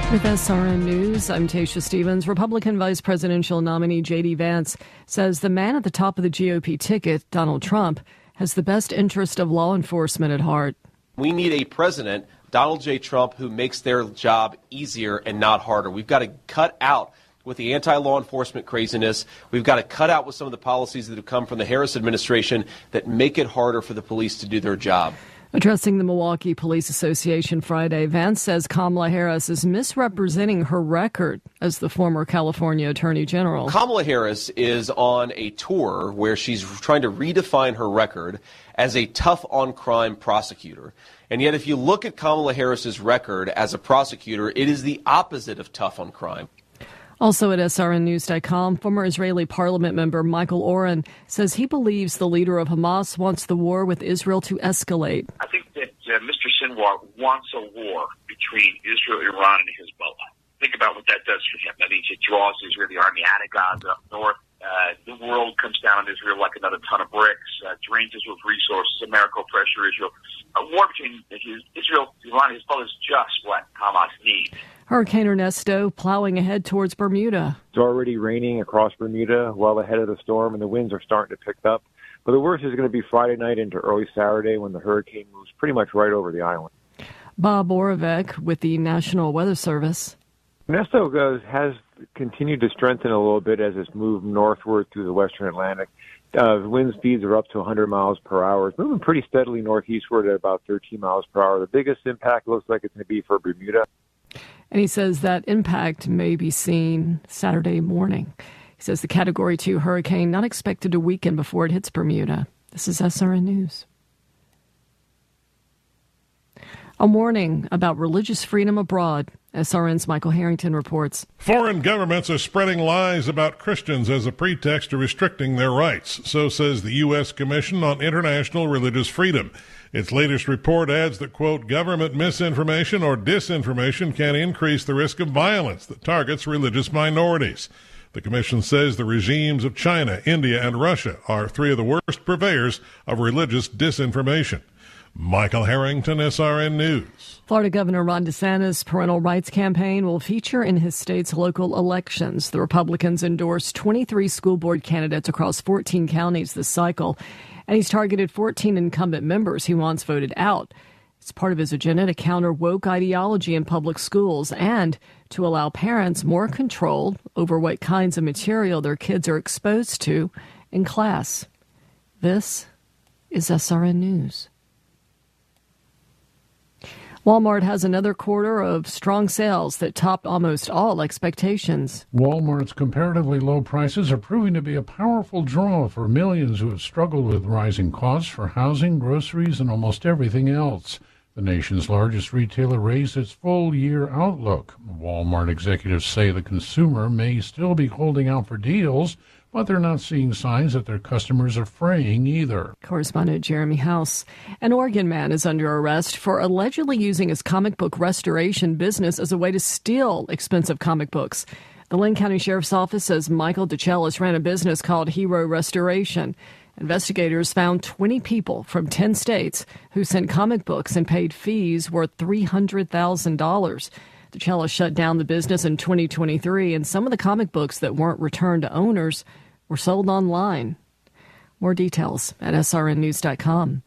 With SRN News, I'm Tasha Stevens. Republican vice presidential nominee J.D. Vance says the man at the top of the GOP ticket, Donald Trump, has the best interest of law enforcement at heart. We need a president, Donald J. Trump, who makes their job easier and not harder. We've got to cut out with the anti-law enforcement craziness. We've got to cut out with some of the policies that have come from the Harris administration that make it harder for the police to do their job. Addressing the Milwaukee Police Association Friday, Vance says Kamala Harris is misrepresenting her record as the former California Attorney General. Kamala Harris is on a tour where she's trying to redefine her record as a tough-on-crime prosecutor. And yet, if you look at Kamala Harris's record as a prosecutor, it is the opposite of tough on crime. Also at SRNnews.com, former Israeli parliament member Michael Oren says he believes the leader of Hamas wants the war with Israel to escalate. I think that Mr. Sinwar wants a war between Israel, Iran, and Hezbollah. Think about what that does for him. That means it draws the Israeli army out of Gaza up north. The world comes down on Israel like another ton of bricks, drains Israel's resources, America will pressure Israel. A war between Israel, Iran, and Hezbollah is just what Hamas needs. Hurricane Ernesto plowing ahead towards Bermuda. It's already raining across Bermuda well ahead of the storm, and the winds are starting to pick up. But the worst is going to be Friday night into early Saturday when the hurricane moves pretty much right over the island. Bob Oravec with the National Weather Service. Ernesto has continued to strengthen a little bit as it's moved northward through the western Atlantic. Wind speeds are up to 100 miles per hour. It's moving pretty steadily northeastward at about 13 miles per hour. The biggest impact looks like it's going to be for Bermuda. And he says that impact may be seen Saturday morning. He says the Category 2 hurricane not expected to weaken before it hits Bermuda. This is SRN News. A warning about religious freedom abroad. SRN's Michael Harrington reports. Foreign governments are spreading lies about Christians as a pretext to restricting their rights. So says the U.S. Commission on International Religious Freedom. Its latest report adds that, quote, government misinformation or disinformation can increase the risk of violence that targets religious minorities. The commission says the regimes of China, India, and Russia are three of the worst purveyors of religious disinformation. Michael Harrington, SRN News. Florida Governor Ron DeSantis' parental rights campaign will feature in his state's local elections. The Republicans endorsed 23 school board candidates across 14 counties this cycle, and he's targeted 14 incumbent members he wants voted out. It's part of his agenda to counter woke ideology in public schools and to allow parents more control over what kinds of material their kids are exposed to in class. This is SRN News. Walmart has another quarter of strong sales that topped almost all expectations. Walmart's comparatively low prices are proving to be a powerful draw for millions who have struggled with rising costs for housing, groceries, and almost everything else. The nation's largest retailer raised its full-year outlook. Walmart executives say the consumer may still be holding out for deals, but they're not seeing signs that their customers are fraying either. Correspondent Jeremy House. An Oregon man is under arrest for allegedly using his comic book restoration business as a way to steal expensive comic books. The Linn County Sheriff's Office says Michael DeChellis ran a business called Hero Restoration. Investigators found 20 people from 10 states who sent comic books and paid fees worth $300,000. DeChellis shut down the business in 2023, and some of the comic books that weren't returned to owners were sold online. More details at srnnews.com.